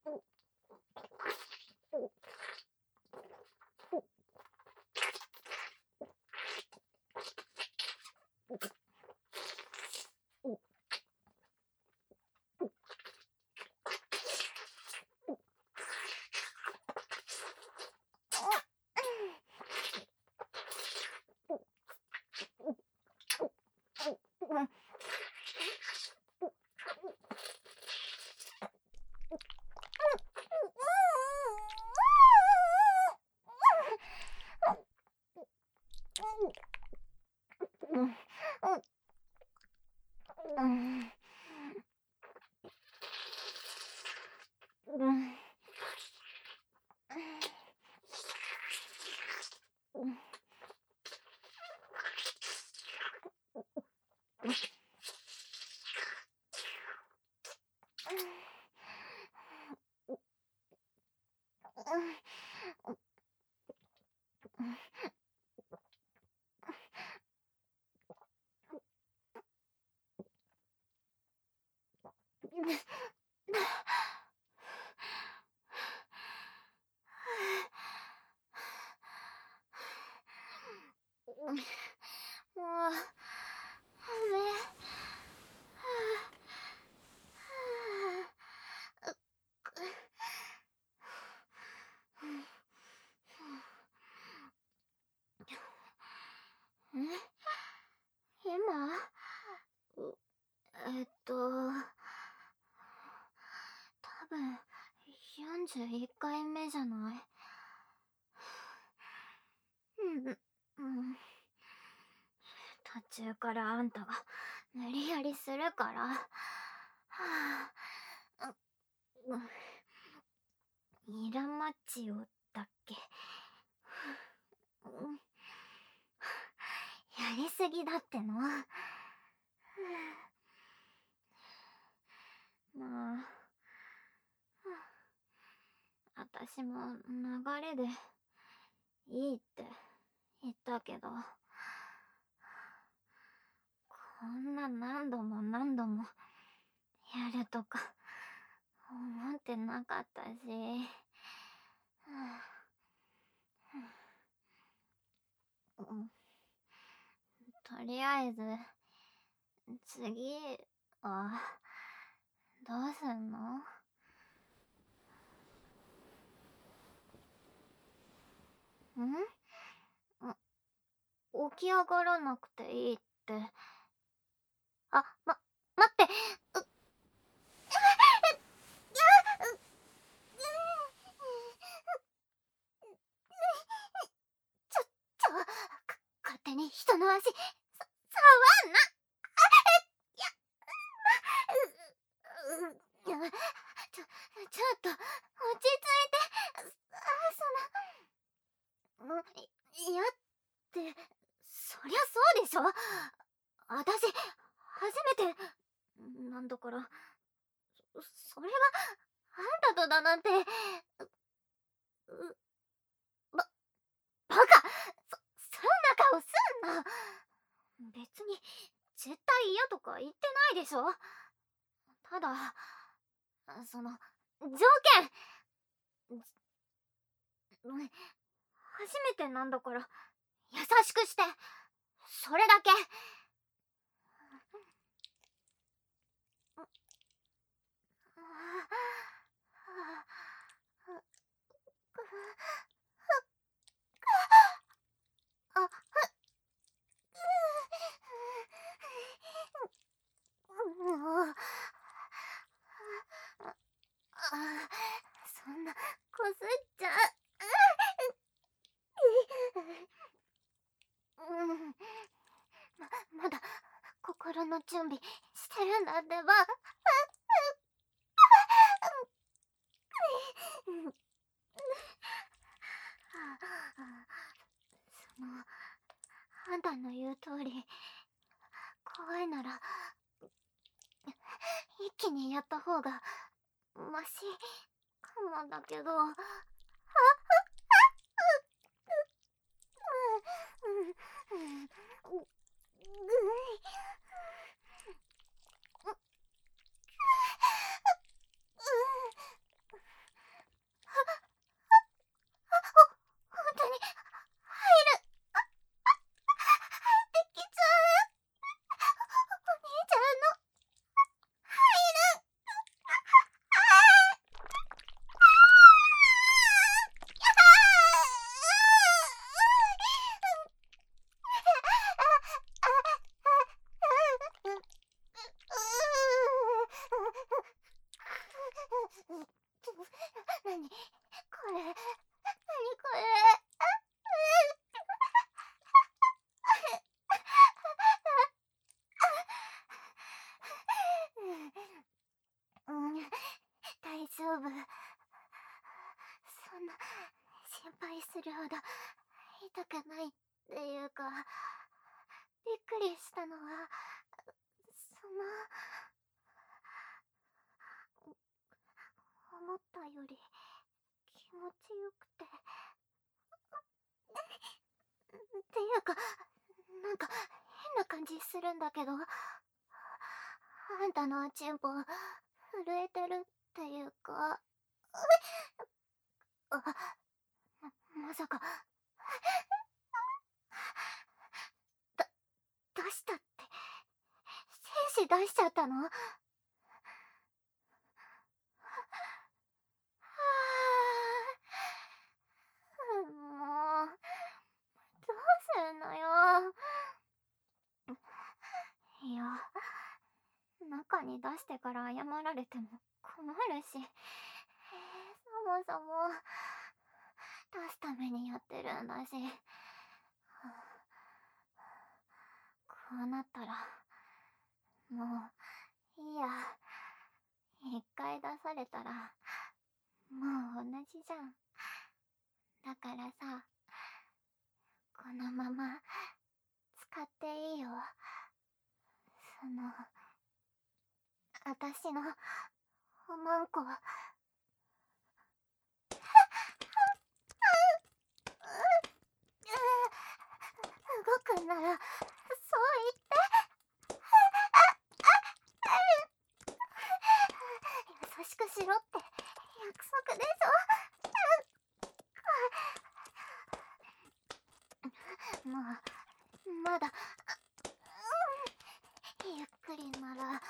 多分41回目じゃない？途中からあんたが無理やりするから。イラマチオだっけ？やりすぎだっての。まあ、私も流れでいいって言ったけど、こんな何度も何度もやるとか思ってなかったし。とりあえず次はどうすんの？起き上がらなくていいって。待って。勝手に人の足触んな。ちょっと落ち着いて。いやってそりゃそうでしょ。私初めてなんだから。それがあんたとだなんて。バカ。そんな顔すんな。別に絶対嫌とか言ってないでしょ。ただその条件。初めてなんだから優しくして。それだけ。そんなこすっちゃまだ心の準備してるんだってば。あんたの言う通り怖いなら一気にやった方がマシかもだけど。 なにこれ、なにこれ。うん、大丈夫。そんな心配するほど痛くないっていうか、びっくりしたのは、思ったより気持ちよくて。っていうか、なんか変な感じするんだけど、あんたのおちんぽ震えてるっていうか、あ、まさか、だ、出したって、精子出しちゃったの？はあ、もう、どうすんのよ。いや、中に出してから謝られても困るし、そもそも出すためにやってるんだし、こうなったらもういいや。一回出されたらもう同じじゃん。だからさ、このまま使っていいよ。私のおまんこ。動くんならそう言って。優しくしろって約束でしょ。もうまだゆっくりなら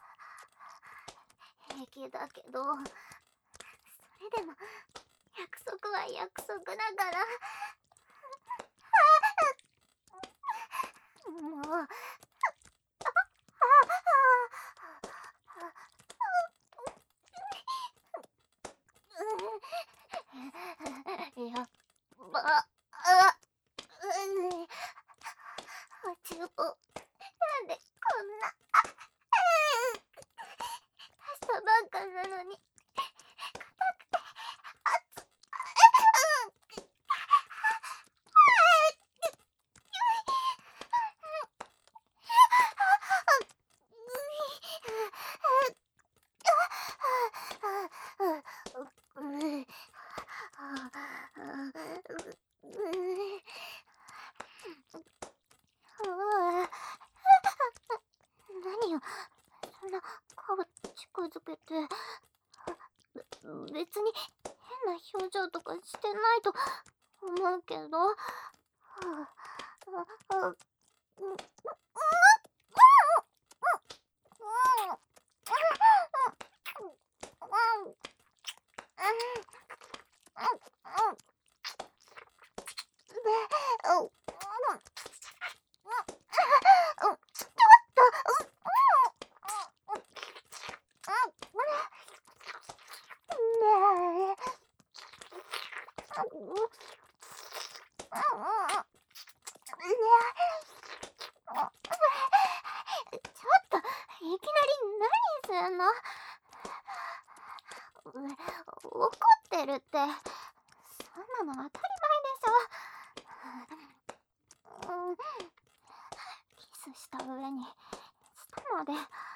平気だけど、それでも約束は約束だから。もうやっばおちんぽなんでこんな出したばっかなのに硬くて熱何よ、そんな顔近づけて。別に変な表情とかしてないと思うけど。ちょっといきなり何すんの？怒ってるって、そんなの当たり前でしょ。キスした上に舌まで。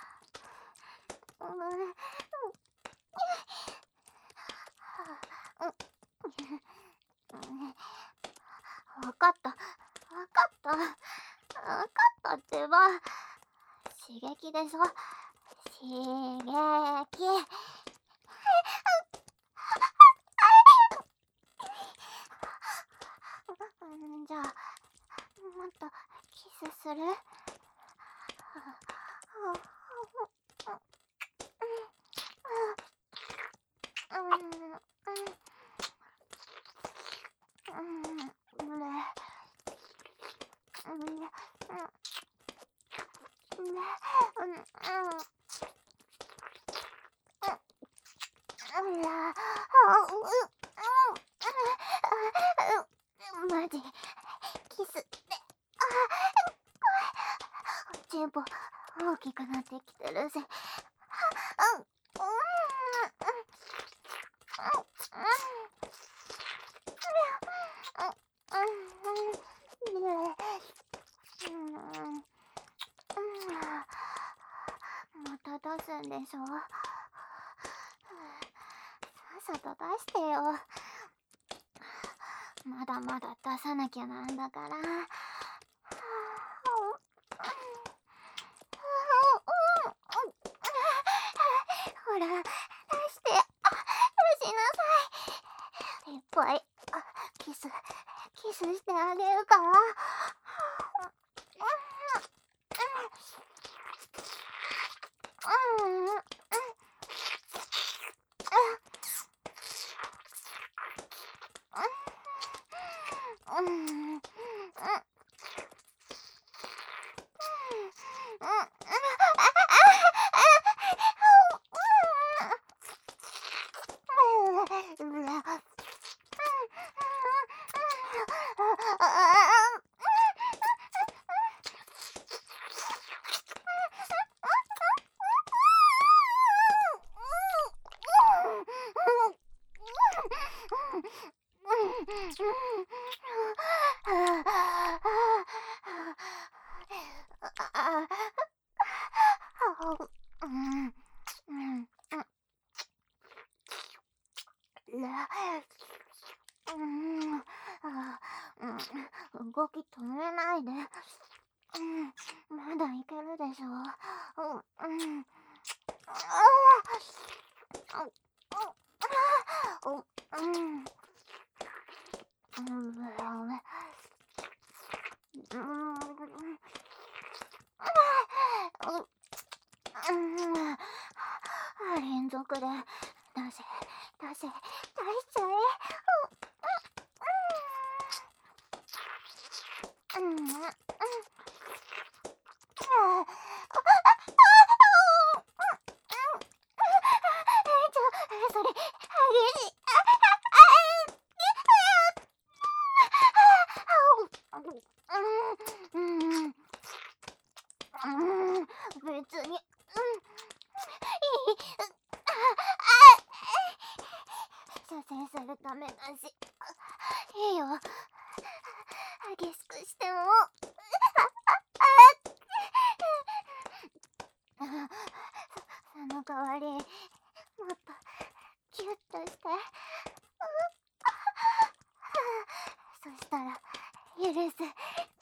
わかった、わかった、わかったってば。刺激でしょ、刺激。じゃあもっとキスする？ 大きくなってきてるし、また出すんでしょ。さっさと出してよ。まだまだ出さなきゃなんだから。ほら、出して。出しなさい。いっぱいキスしてあげるから。動き止めないで。まだいけるでしょ。連続で出しちゃえ。それ激しい。別にいい。射精するためだしいいよ。激しくしても。その代わりもっとキュッとして。そしたら許すから。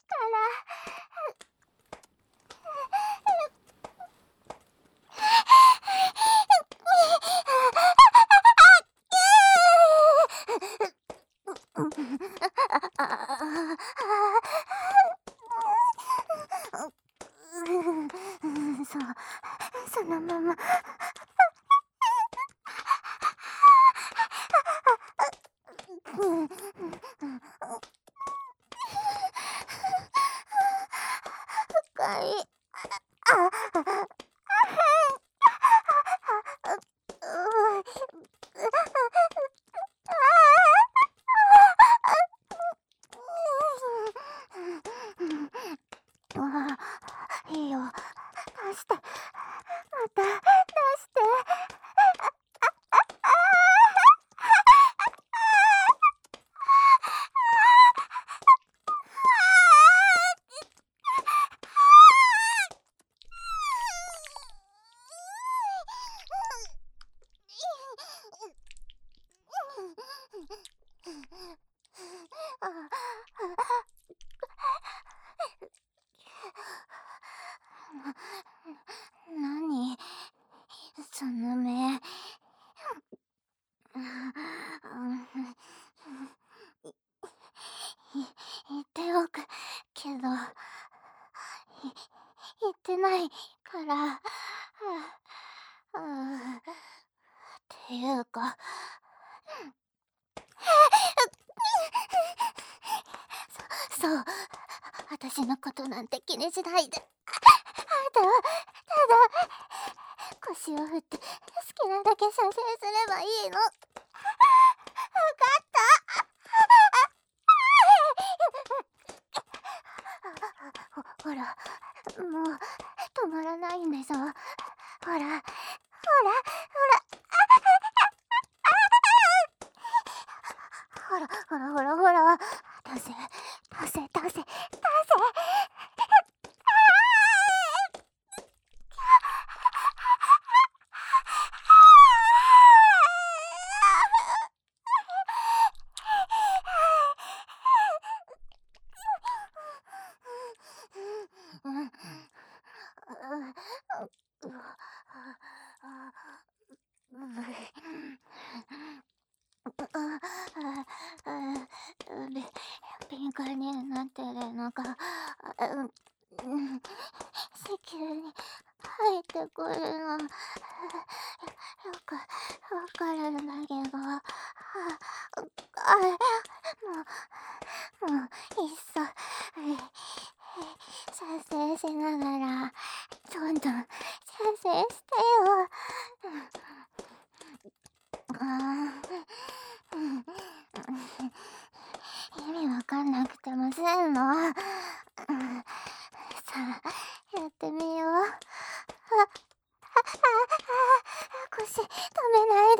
そのまま。深い。いいよ。出して。また出して。何その目。言っておくけど、言ってないから。っていうか、そう、私のことなんて気にしないで。ただ腰を振って好きなだけ射精すればいいの。わかった。ほら、もう止ままらないんでしょ。ほらほらほら、ほらほらほらほら、出せ出せ出せ出せ。敏感になってるのが、石油に入ってくるの、よくわかるんだけど、もういっそ射精しながらどんどん射精してよ。意味わかんなくてもすんの。さあやってみよう。腰止めないで。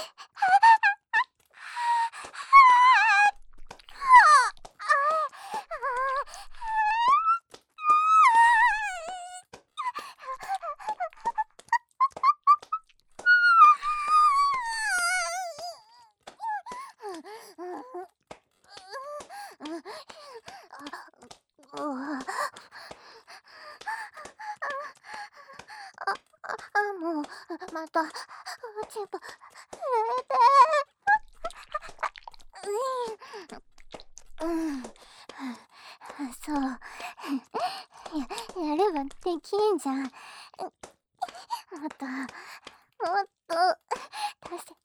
もうまたチップ震えて。そうやればできんじゃん。もっともっと出せ出せ出せ。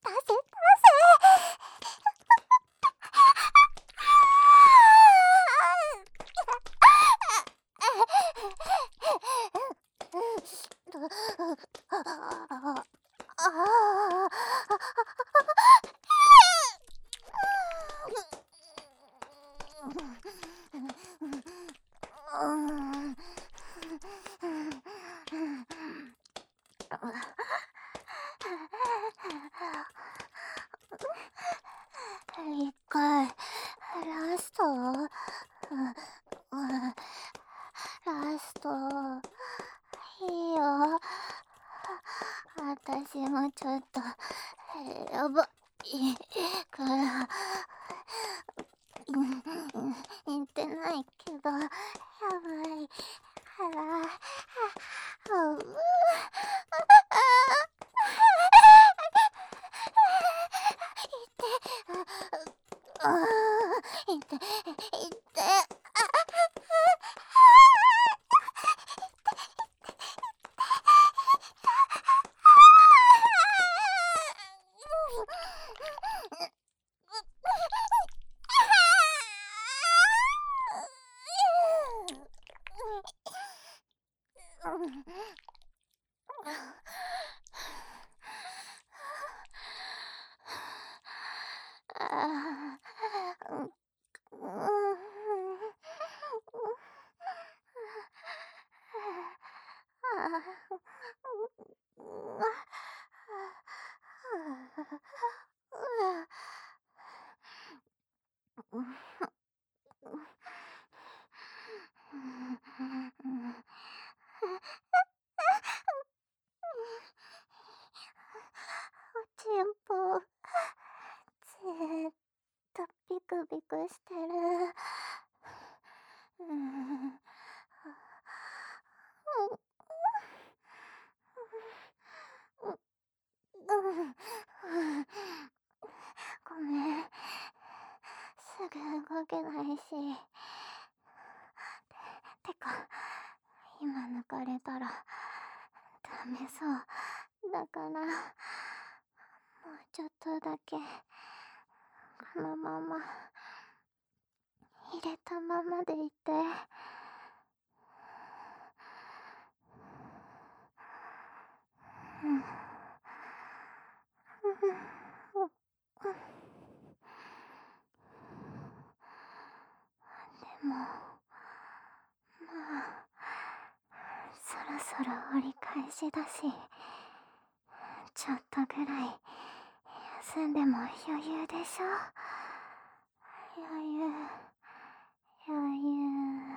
一回ラストラストいいよ。私もちょっとやばいから言ってないけどやばいからいっていっておちんぽずっとビクビクしてる。ごめん、すぐ動けないし。てか今抜かれたらダメそうだから、もうちょっとだけこのまま入れたままでいて。でもまあそろそそろ折り返しだし、ちょっとぐらい休んでも余裕でしょ。余裕余裕。